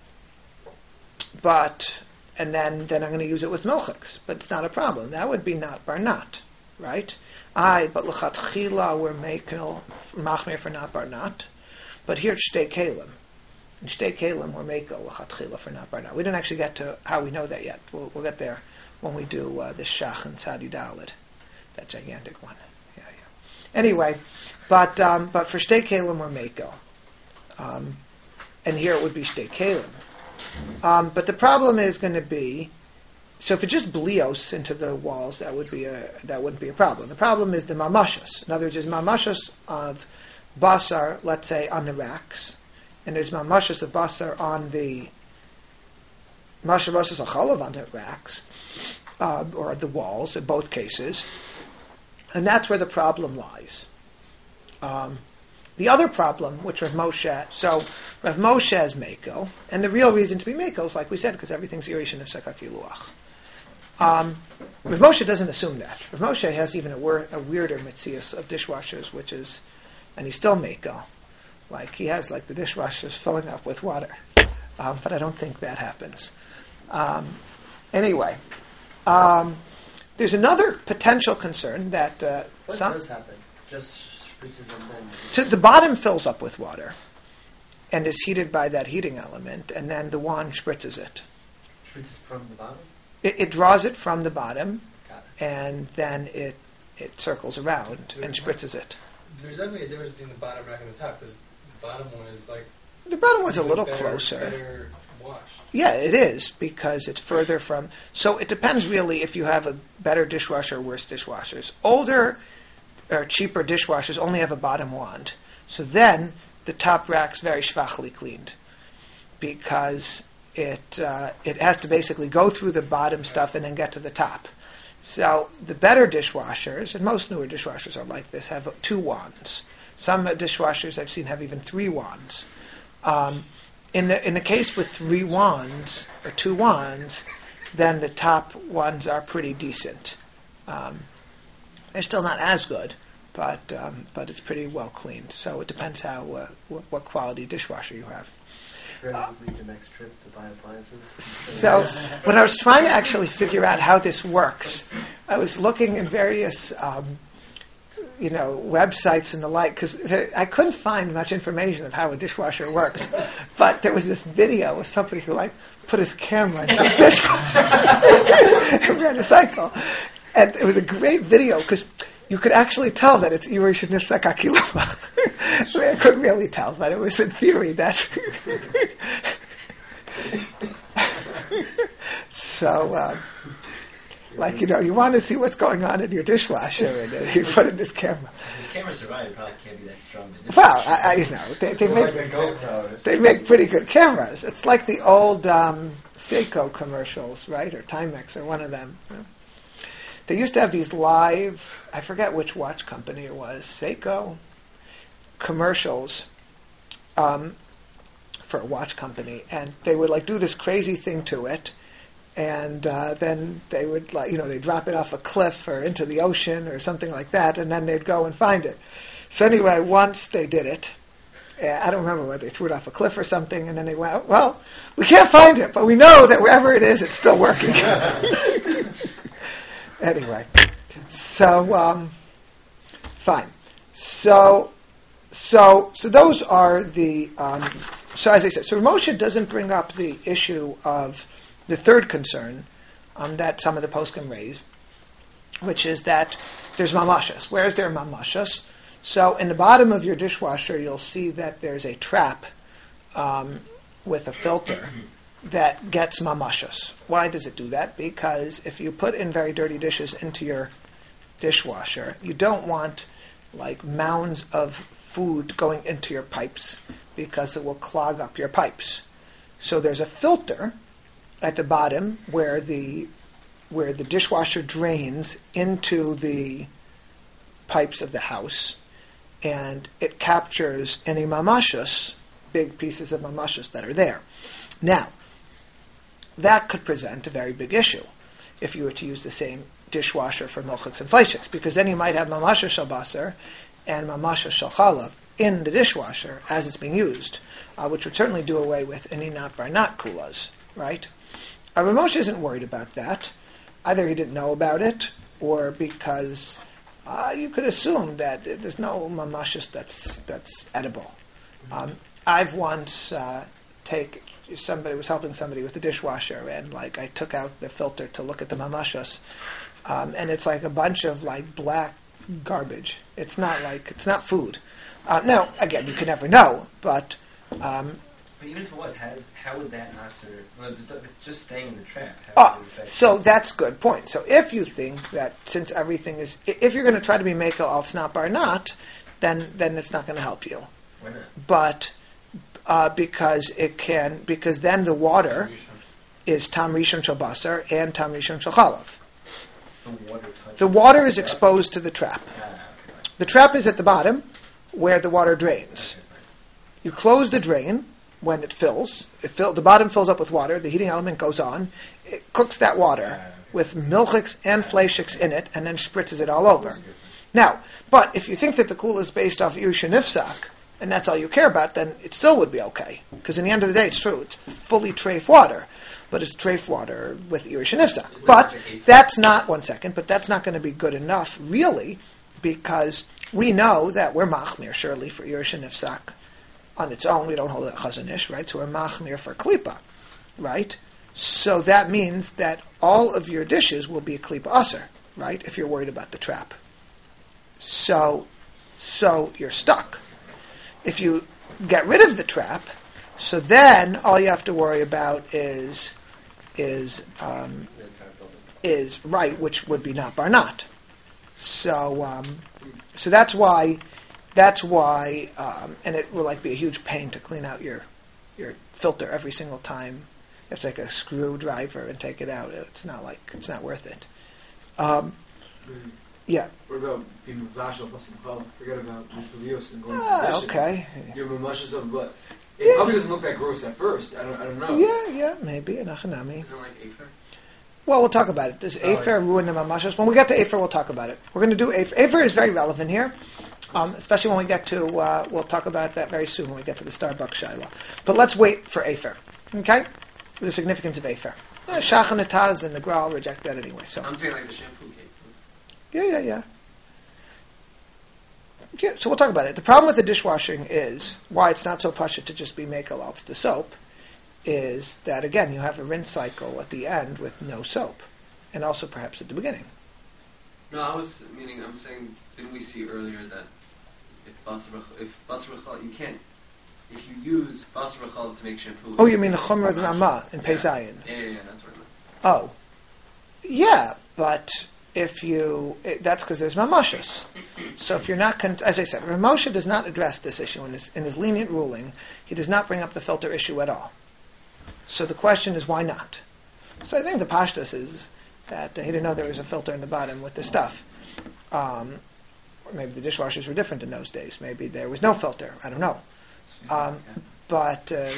but and then, then I'm going to use it with milchiks, but it's not a problem. That would be not barnat, right? I, but l'chatchila we're making machmir for not barnat, but here it's shtei kalim. In shtei kalim we're making l'chatchila for not barnat. We didn't actually get to how we know that yet. We'll, we'll get there when we do uh, the shach and tzadi dalid, that gigantic one. Yeah, yeah. Anyway, but um, but for shtei kalim we're making, um, and here it would be shtei kalim. Um, but the problem is going to be, so if it just blios into the walls, that would be a that wouldn't be a problem. The problem is the mamashas. In other words, there's mamashas of basar, let's say, on the racks, and there's mamashas of basar on the mashavasas achalav on the racks, uh, or the walls, in both cases, and that's where the problem lies. Um, The other problem, which Rav Moshe, so Rav Moshe is Mako, and the real reason to be Mako is, like we said, because everything's Irishin of Sekaki Luach. Um, Rav Moshe doesn't assume that. Rav Moshe has even a, wor- a weirder mitzias of dishwashers, which is, and he's still Mako. Like, he has, like, the dishwashers filling up with water. Um, but I don't think that happens. Um, anyway, um, there's another potential concern that uh, What some... does happen? Just spritzes and then... So the bottom fills up with water and is heated by that heating element, and then the wand spritzes it. Spritzes from the bottom? It, it draws it from the bottom, Got it. and then it it circles around and spritzes it. There's definitely a difference between the bottom rack and the top, because the bottom one is like The bottom one's a little better, closer. better washed. Yeah, it is, because it's further from... So it depends really if you have a better dishwasher or worse dishwashers. Older or cheaper dishwashers only have a bottom wand. So then the top rack's very schwachly cleaned, because it uh, it has to basically go through the bottom stuff and then get to the top. So the better dishwashers, and most newer dishwashers are like this, have two wands. Some dishwashers I've seen have even three wands. Um, in the in the case with three wands or two wands, then the top ones are pretty decent. Um, they're still not as good, but um, but it's pretty well cleaned. So it depends how uh, what, what quality dishwasher you have. Ready to leave the next trip to buy appliances? So when I was trying to actually figure out how this works, I was looking in various, um, you know, websites and the like, because I couldn't find much information of how a dishwasher works. But there was this video of somebody who like put his camera into his dishwasher and ran a cycle, and it was a great video because you could actually tell that it's Irish Nifsak Akiluma. I mean, I couldn't really tell, but it was in theory that. So, uh, like, you know, you want to see what's going on in your dishwasher, and then you put in this camera. His camera's right. It probably can't be that strong. Well, I, I, you know, they, they make like a GoPro. they make pretty good cameras. It's like the old um, Seiko commercials, right, or Timex, or one of them. You know. They used to have these live, I forget which watch company it was, Seiko commercials um, for a watch company, and they would like do this crazy thing to it, and uh, then they would like, you know, they drop it off a cliff or into the ocean or something like that, and then they'd go and find it. So anyway, once they did it, uh, I don't remember whether they threw it off a cliff or something, and then they went, well, we can't find it, but we know that wherever it is, it's still working. Anyway, so um, fine. So, so, so those are the. Um, so as I said, so Moshe doesn't bring up the issue of the third concern um, that some of the poskim raise, which is that there's mamashas. Where is there mamashas? So in the bottom of your dishwasher, you'll see that there's a trap um, with a filter that gets mamashas. Why does it do that? Because if you put in very dirty dishes into your dishwasher, you don't want like mounds of food going into your pipes because it will clog up your pipes. So there's a filter at the bottom where the where the dishwasher drains into the pipes of the house, and it captures any mamashas, big pieces of mamashas that are there. Now, that could present a very big issue if you were to use the same dishwasher for milchiks and fleishiks, because then you might have mamasha shel basar and mamasha shel chalav in the dishwasher as it's being used, uh, which would certainly do away with any not varnat kulas, right? Uh, Rav Moshe isn't worried about that. Either he didn't know about it, or because uh, you could assume that there's no mamashas that's that's edible. Um, I've once uh, take somebody was helping somebody with the dishwasher, and like I took out the filter to look at the mamashas, um, and it's like a bunch of like black garbage. It's not like it's not food. Uh, now, again, you can never know, but. Um, But even if it was, how, does, how would that not serve? Well, it's it's just staying in the trap. How Oh, would it affect so it? that's a good point. So if you think that since everything is, i- if you're going to try to be makel al snap or not, then then it's not going to help you. Why not? But uh, because it can, because then the water is tam rishon shel basar and tam rishon shel chalav. The water touches The water is exposed to the trap. Ah, okay. The trap is at the bottom where the water drains. Okay, fine. You close the drain when it fills. It fill, the bottom fills up with water. The heating element goes on. It cooks that water Ah, okay. with milchiks and fleishiks in it, and then spritzes it all over. Now, but if you think that the kula is based off Irsha Nifsak, and that's all you care about, then it still would be okay. Because in the end of the day, it's true. It's fully treif water. But it's treif water with Irsha Nifsak. But that's not, one second, but that's not going to be good enough, really, because we know that we're machmir, surely, for Irsha Nifsak. On its own, we don't hold it chazanish, right? So we're machmir for klipa, right? So that means that all of your dishes will be a klipa aser, right? If you're worried about the trap. So, so you're stuck. If you get rid of the trap, so then all you have to worry about is, is, um, The entire building. is right, which would be not barnat. So, um, so that's why. That's why, um, and it will like be a huge pain to clean out your your filter every single time. You have to take a screwdriver and take it out. It's not like it's not worth it. Um, Mm. yeah. What about being mavashal plus machal? Forget about mishpalios and going to Ah, the dishes. okay. You're mamashas of what? It Yeah. probably doesn't look that gross at first. I don't. I don't know. Yeah, yeah, maybe an achanami. Isn't it like Afer? Well, we'll talk about it. Does Oh, Afer ruin the mamashas? When we get to Afer, we'll talk about it. We're going to do Afer. Afer is very relevant here, um, especially when we get to. Uh, we'll talk about that very soon when we get to the Starbucks Shiloh. But let's wait for Afer. Okay, the significance of Afer. Yeah, Shach and the Taz and the Graal reject that anyway. So I'm saying like the shampoo case. yeah, yeah, yeah. Yeah, so we'll talk about it. The problem with the dishwashing is why it's not so pashut to just be makel out the soap. Is that again you have a rinse cycle at the end with no soap, and also perhaps at the beginning. No, I was meaning. I'm saying. Didn't we see earlier that if basar if basar b'chal, you can't. If you use basar b'chal to make shampoo. Oh, you mean the chumrah of Ramah in Pei Zayin? Yeah, yeah, yeah, that's what I meant. Oh, yeah, but if you, it, that's because there's mamashas. So if you're not, con- as I said, Rav Moshe does not address this issue in his, in his lenient ruling. He does not bring up the filter issue at all. So the question is, why not? So I think the pashtus is that uh, he didn't know there was a filter in the bottom with the stuff. Um, or maybe the dishwashers were different in those days. Maybe there was no filter. I don't know. Um, but uh,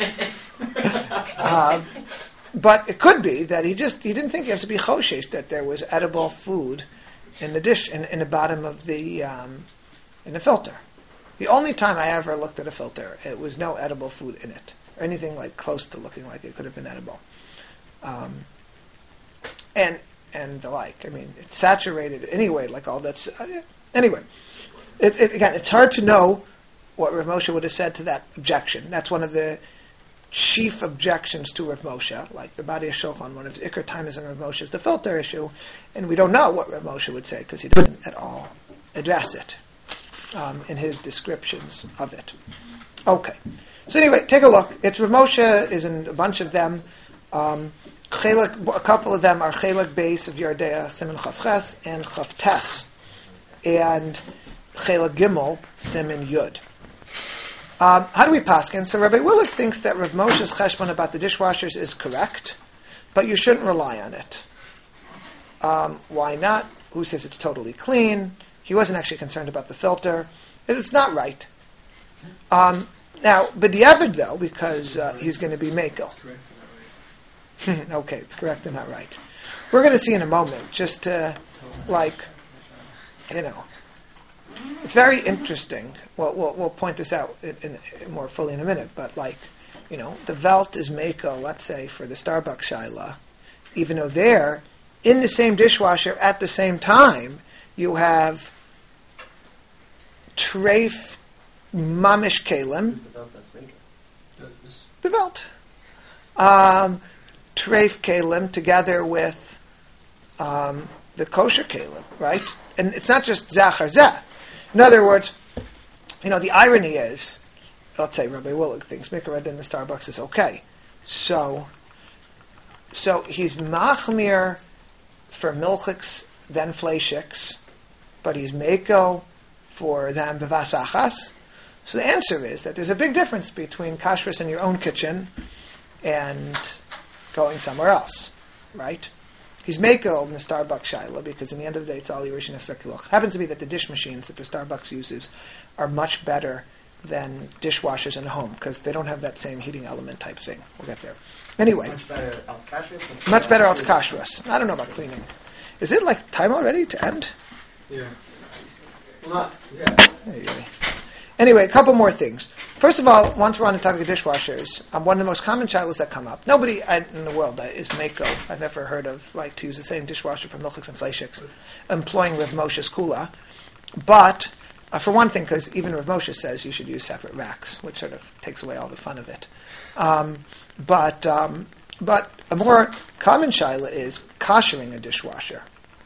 um, but it could be that he just he didn't think you have to be choshesh that there was edible food in the dish in, in the bottom of the um, in the filter. The only time I ever looked at a filter, it was no edible food in it, or anything like close to looking like it could have been edible. Um, and and the like. I mean, it's saturated anyway, like all that's... Uh, anyway, it, it, again, it's hard to know what Rav Moshe would have said to that objection. That's one of the chief objections to Rav Moshe, like the Badi Shulchan, one of his Iker Taimas in Rav Moshe is the filter issue, and we don't know what Rav Moshe would say, because he doesn't at all address it um, in his descriptions of it. Okay. So anyway, take a look. It's Rav Moshe is in a bunch of them. Um, Chelek, a couple of them are Chelek Beis of Yardea, Siman Chav Ches, and Chav Tes, and Chelek Gimel, Siman Yud. Um, how do we paskin? So Rabbi Willig thinks that Rav Moshe's cheshbon about the dishwashers is correct, but you shouldn't rely on it. Um, why not? Who says it's totally clean? He wasn't actually concerned about the filter. It's not right. Um, now, b'diavad though, because uh, he's going to be mekel. Okay, it's correct and not right. We're going to see in a moment, just to, like, you know, it's very interesting. Well, we'll, we'll point this out in, in, in more fully in a minute, but like, you know, the Welt is mekel, let's say, for the Starbucks Shaila, even though there, in the same dishwasher at the same time, you have treif mamish kalim, the Welt. Um, treif kalim together with um, the kosher kalim, right? And it's not just zachar zeh. In other words, you know, the irony is, let's say Rabbi Willig thinks Mikra in the Starbucks is okay. So, so he's machmir for milchiks, then fleishiks, but he's meko for them bevasachas. So the answer is that there's a big difference between kashrus in your own kitchen and going somewhere else, right? He's mekel in the Starbucks Shaila because in the end of the day it's all Yerushin Efsekiloch. Happens to be that the dish machines that the Starbucks uses are much better than dishwashers in a home because they don't have that same heating element type thing. We'll get there. Anyway. Much better else kashrus? Much better else kashrus. I don't know about cleaning. Is it like time already to end? Yeah. Well, not, yeah. Anyway. Anyway, a couple more things. First of all, once we're on the topic of dishwashers, um, one of the most common shilas that come up, nobody in the world uh, is Mako. I've never heard of, like, to use the same dishwasher for milchiks and fleishiks, employing Rav Moshe's kula. But, uh, for one thing, because even Rav Moshe says you should use separate racks, which sort of takes away all the fun of it. Um, but, um, but a more common shilah is koshering a dishwasher.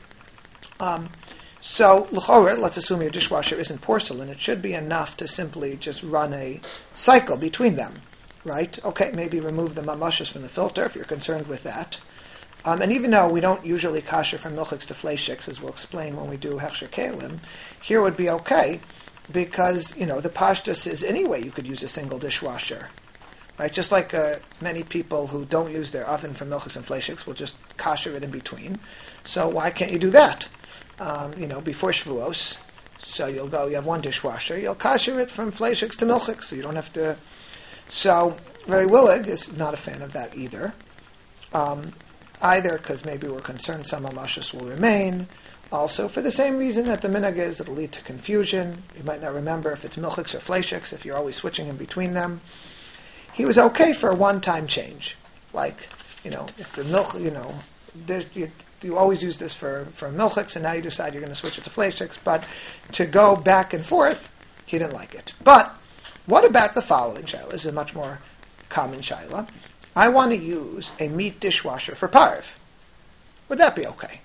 Um, So, l'chorah, let's assume your dishwasher isn't porcelain. It should be enough to simply just run a cycle between them, right? Okay, maybe remove the mamashas from the filter if you're concerned with that. Um, and even though we don't usually kasher from milchiks to fleishiks, as we'll explain when we do hechsher kalim, here would be okay because, you know, the pashtus is anyway you could use a single dishwasher, right? Just like uh, many people who don't use their oven for milchiks and fleishiks will just kasher it in between. So why can't you do that? Um, you know, before Shavuos, so you'll go, you have one dishwasher, you'll kasher it from fleishiks to milchiks, so you don't have to. So, Rabbi Willig is not a fan of that either. Um, either because maybe we're concerned some amashas will remain, also for the same reason that the minhag is, it'll lead to confusion. You might not remember if it's milchiks or fleishiks, if you're always switching in between them. He was okay for a one-time change. Like, you know, if the milk, you know, there's, you, you always use this for, for milchiks, and now you decide you're going to switch it to fleishiks, but to go back and forth, he didn't like it. But what about the following shaila? This is a much more common shaila. I want to use a meat dishwasher for parv. Would that be okay?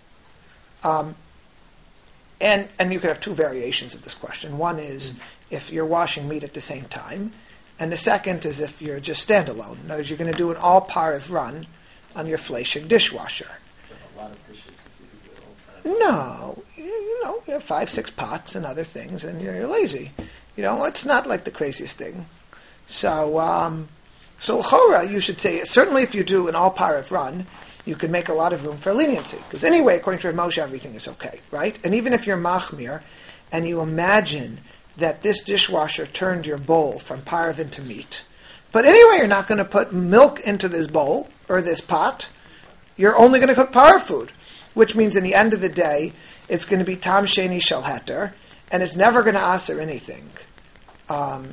Um, and and you could have two variations of this question. One is if you're washing meat at the same time, and the second is if you're just standalone. In other words, you're going to do an all parv run on your fleishik dishwasher. lot of dishes if you do it all the time. No, you, you know, you have five, six pots and other things, and you're, you're lazy. You know, it's not like the craziest thing. So, um, so l'chora, you should say, certainly if you do an all-parav run, you can make a lot of room for leniency. Because anyway, according to Rav Moshe, everything is okay, right? And even if you're machmir, and you imagine that this dishwasher turned your bowl from parav into meat, but anyway, you're not going to put milk into this bowl, or this pot. You're only going to cook parav food, which means in the end of the day, it's going to be tam sheni shel heter, and it's never going to aser anything. Um,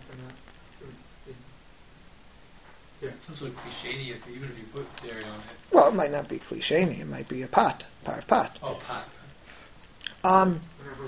Yeah, sounds like cliche if even if you put dairy on it. well, it might not be klisheni, it might be a pot, parav pot. Oh, pot. Um,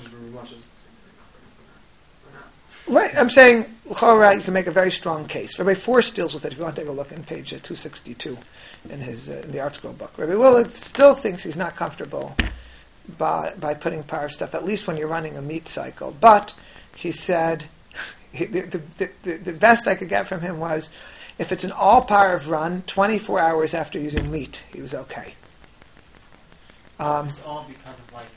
Yeah. Right, I'm saying, l'chora, you can make a very strong case. Rabbi Force deals with it. If you want to take a look on page uh, two sixty-two in his uh, in the Art Scroll book. Rabbi Willard still thinks he's not comfortable by by putting parav stuff, at least when you're running a meat cycle. But he said, he, the, the, the, the best I could get from him was, if it's an all parav run, twenty-four hours after using meat, he was okay. Um, It's all because of like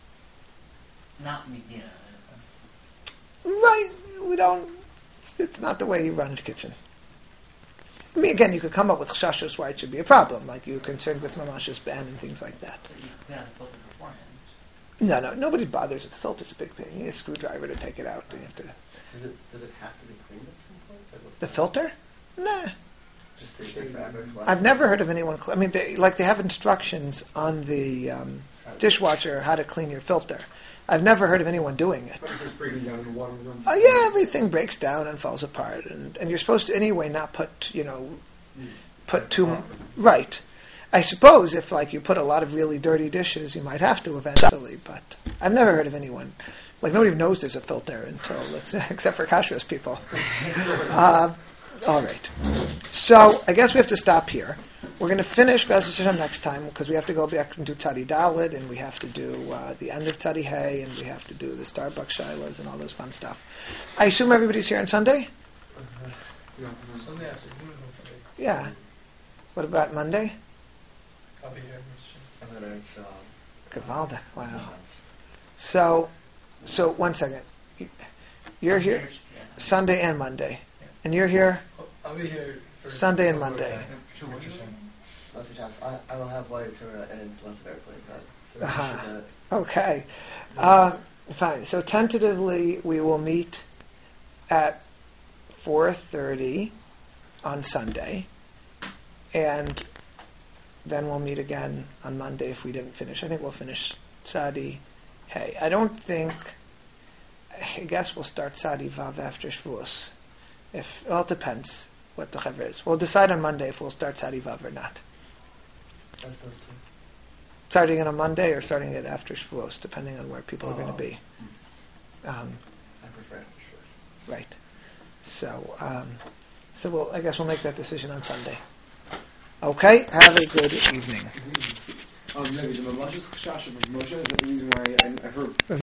not Medina in a sense. Right, we don't, it's, it's not the way you run a kitchen. I mean, again, you could come up with chashos why it should be a problem, like you're concerned with mamash's ban and things like that. But you clean out the filter beforehand. No, no, nobody bothers with the filter. It's a big pain. You need a screwdriver to take it out. And you have to, Does it does it have to be cleaned at some point? Like, what's the filter? Nah. Just stays there forever. I've never heard of anyone, cl- I mean, they, like they have instructions on the um, dishwasher how to clean your filter. I've never heard of anyone doing it. But it's just breaking down in the water runs. Oh yeah, everything breaks down and falls apart, and, and you're supposed to anyway not put, you know, put too m- right. I suppose if like you put a lot of really dirty dishes, you might have to eventually, but I've never heard of anyone, like nobody knows there's a filter until except for kashrus people. uh, all right, so I guess we have to stop here. We're going to finish B'ezras Hashem next time because we have to go back and do Tzadi Daled, and we have to do uh, the end of Tzadi Hay, and we have to do the Starbucks Shilas and all those fun stuff. I assume everybody's here on Sunday? Yeah, Sunday afternoon, hopefully. Yeah. What about Monday? I'll be here. And then it's um, Gavaldik. Wow. sometimes. So, so one second. You're here Yeah. Sunday and Monday, and you're here Oh, I'll be here for Sunday and one more Monday. time. Sure, what do you want? Lots of times. I, I will have light Torah and lots of airplane time. So we Uh-huh. should, uh, Okay. Uh, fine. So tentatively, we will meet at four thirty on Sunday, and then we'll meet again on Monday if we didn't finish. I think we'll finish Tzadi Hey. I don't think. I guess we'll start Tzadi Vav after Shavuos. If well, it depends what the chaver is. We'll decide on Monday if we'll start Tzadi Vav or not. as opposed to. Starting it on Monday or starting it after Shavuos, depending on where people are going Oh. to be. Um, I prefer after Shavuos. right. So, um, so we'll. I guess we'll make that decision on Sunday. Okay. Have a good evening. Um, maybe the Mamash's Chash of Moshe is that the reason why I, I heard